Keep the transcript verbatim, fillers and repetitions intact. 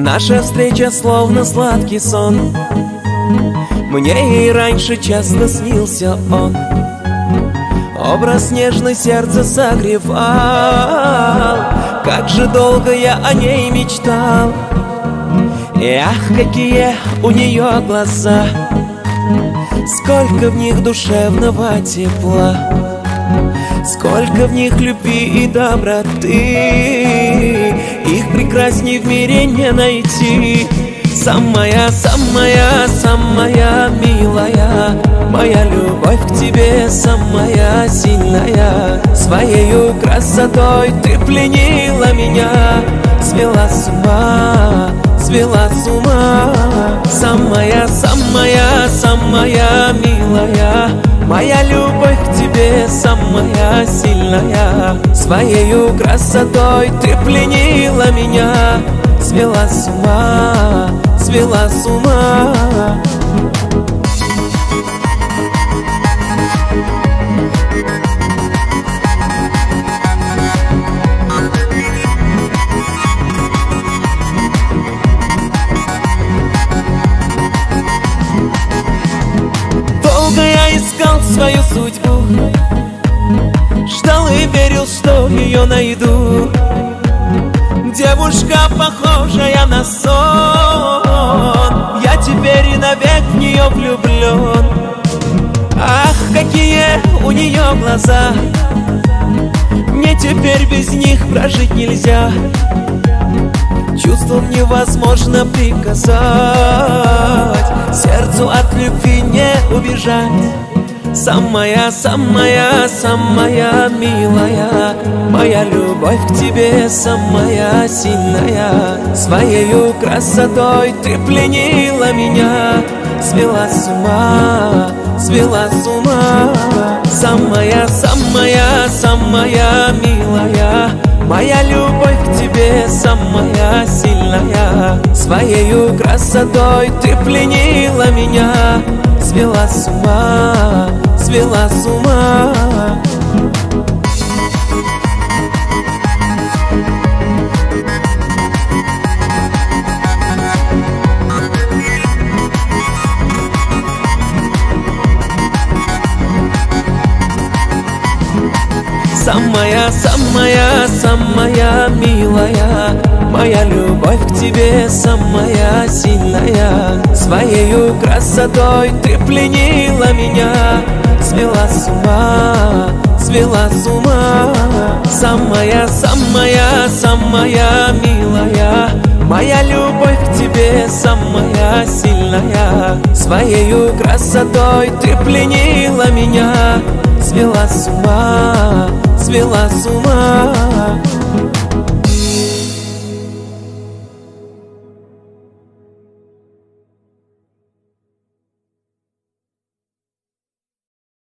Наша встреча словно сладкий сон. Мне и раньше часто снился он. Образ нежный сердце согревал. Как же долго я о ней мечтал. Ах, какие у нее глаза, сколько в них душевного тепла, сколько в них любви и доброты. Их прекрасней в мире не найти. Самая, самая, самая милая, моя любовь к тебе самая сильная. Своею красотой ты пленила меня, свела с ума, свела с ума. Самая, самая, самая милая, моя любовь к тебе самая сильная. Своею красотой ты пленила меня, свела с ума, свела с ума. Долго я искал свою судьбу, ждал и верил, что ее найду. Девушка, похожая на сон, я теперь и навек в нее влюблен. Ах, какие у нее глаза, мне теперь без них прожить нельзя. Чувствам невозможно приказать, сердцу от любви не убежать. Самая, самая, самая милая, моя любовь к тебе самая сильная. Своею красотой ты пленила меня, свела с ума, свела с ума. Самая, самая, самая милая, моя любовь к тебе самая сильная. Своею красотой ты пленила меня, свела с ума, свела с ума. Самая, самая, самая милая, моя любовь к тебе самая сильная. Своею красотой ты пленила меня, свела с ума, свела с ума. Самая, самая, самая милая, моя любовь к тебе самая сильная. Своею красотой ты пленила меня, свела с ума, свела с ума.